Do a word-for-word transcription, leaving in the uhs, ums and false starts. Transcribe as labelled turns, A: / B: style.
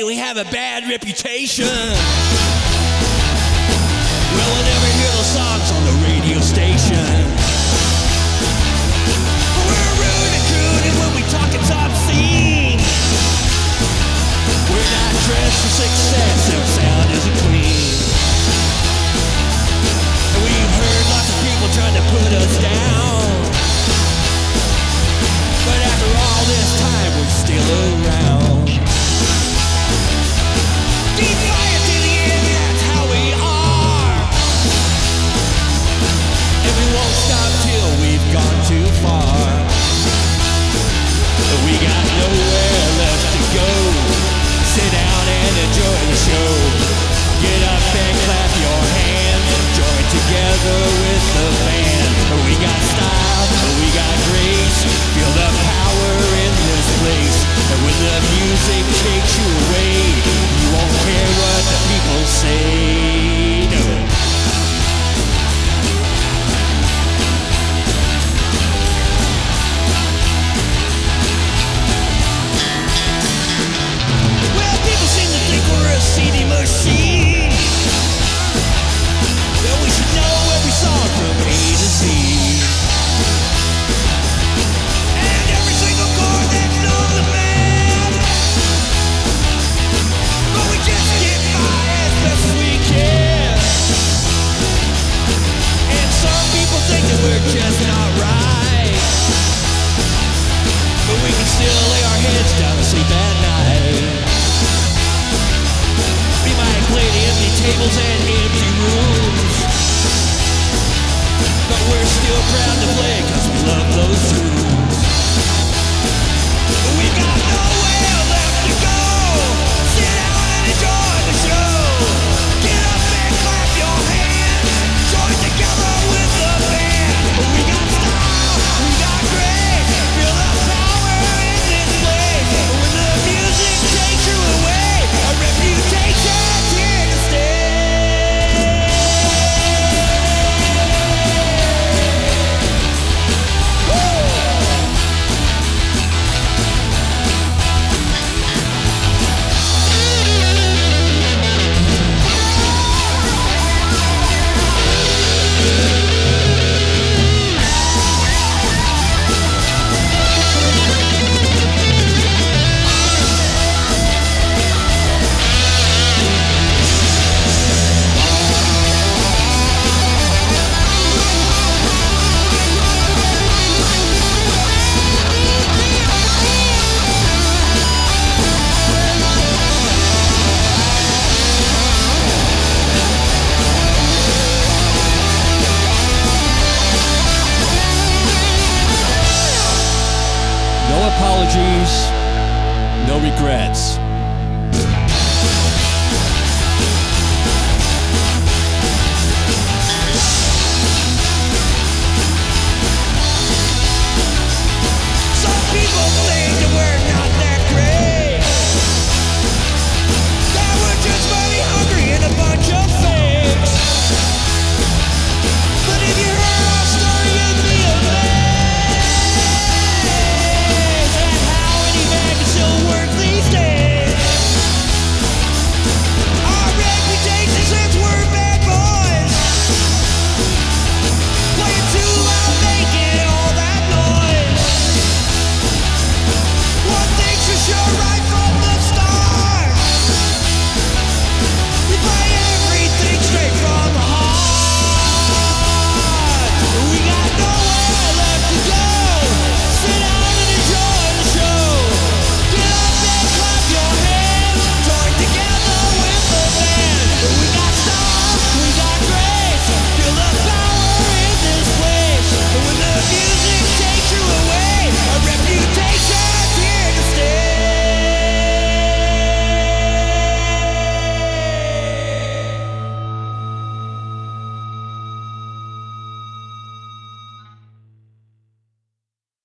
A: say we have a bad reputation. Well, we'll never hear those songs on the radio station. We're rude and crude, and when we talk it's obscene. We're not dressed for success, our sound isn't clean. And we've heard lots of people trying to put us down. But after all this time, we're still around. Defiant to the end, that's how we are. And we won't stop till we've gone too far. But we got nowhere left to go. Sit down and enjoy the show. Get up and clap your hands. Join together with the band. We got style, we got grace. Feel the power in this place. And when the music takes you away, you won't care what the people say. No. Well, people seem to think we're a C D machine. Well, we should know every song from A to Z. And every single chord that's on the map. But we just get by as best as we can. And some people think that we're just not right. But we can still lay our heads down to sleep at night. We might play the empty tables and empty rooms, but we're still proud to play cause we love those tunes. But we've got nowhere left to go. Sit down and enjoy the show. Get up and clap your hands. Join together with the band. We got style, we got grace. Feel the power in this place. When the music takes you away, our reputation's here to stay. No apologies, no regrets.